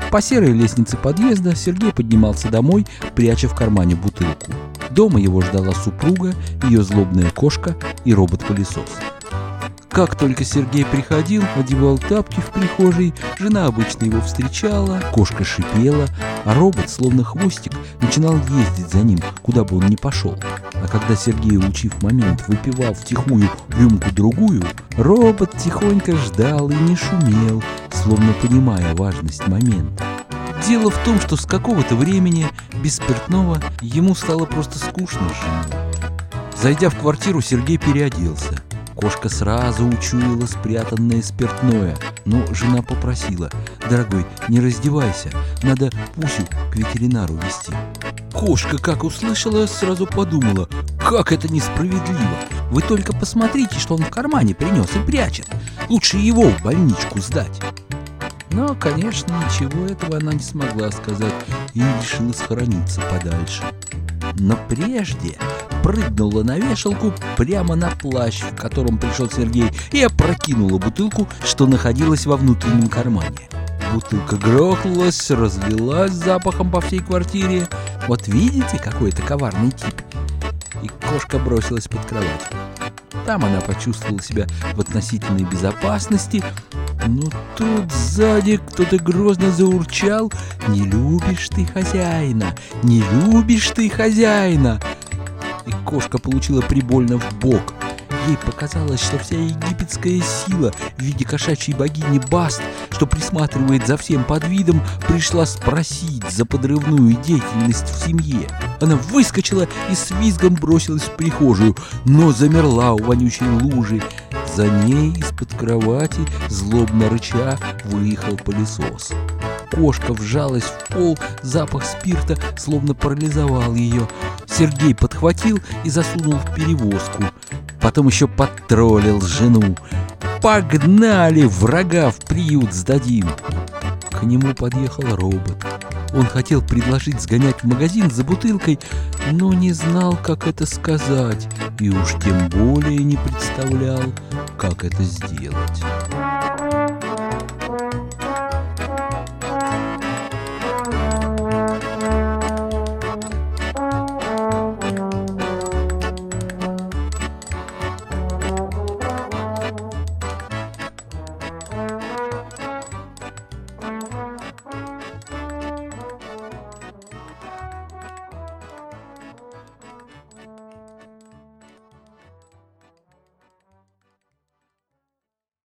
По серой лестнице подъезда Сергей поднимался домой, пряча в кармане бутылку. Дома его ждала супруга, ее злобная кошка и робот-пылесос. Как только Сергей приходил, одевал тапки в прихожей, жена обычно его встречала, кошка шипела, а робот, словно хвостик, начинал ездить за ним, куда бы он ни пошел. А когда Сергей, улучив момент, выпивал втихую рюмку-другую, робот тихонько ждал и не шумел, словно понимая важность момента. Дело в том, что с какого-то времени без спиртного ему стало просто скучно с женой. Зайдя в квартиру, Сергей переоделся. Кошка сразу учуяла спрятанное спиртное, но жена попросила: «Дорогой, не раздевайся, надо Пусю к ветеринару везти». Кошка, как услышала, сразу подумала: как это несправедливо! Вы только посмотрите, что он в кармане принес и прячет. Лучше его в больничку сдать. Но, конечно, ничего этого она не смогла сказать и решила схорониться подальше. Но прежде прыгнула на вешалку прямо на плащ, в котором пришел Сергей, и опрокинула бутылку, что находилась во внутреннем кармане. Бутылка грохнулась, разлилась запахом по всей квартире. Вот видите, какой это коварный тип? И кошка бросилась под кровать. Там она почувствовала себя в относительной безопасности, но тут сзади кто-то грозно заурчал: «Не любишь ты хозяина! Не любишь ты хозяина!» И кошка получила прибольно в бок. Ей показалось, что вся египетская сила в виде кошачьей богини Баст, что присматривает за всем подвидом, пришла спросить за подрывную деятельность в семье. Она выскочила и с визгом бросилась в прихожую, но замерла у вонючей лужи. За ней из-под кровати, злобно рыча, выехал пылесос. Кошка вжалась в пол, запах спирта словно парализовал ее. Сергей подхватил и засунул в перевозку. Потом еще подтроллил жену: «Погнали, врага в приют сдадим!» К нему подъехал робот. Он хотел предложить сгонять в магазин за бутылкой, но не знал, как это сказать, и уж тем более не представлял, как это сделать.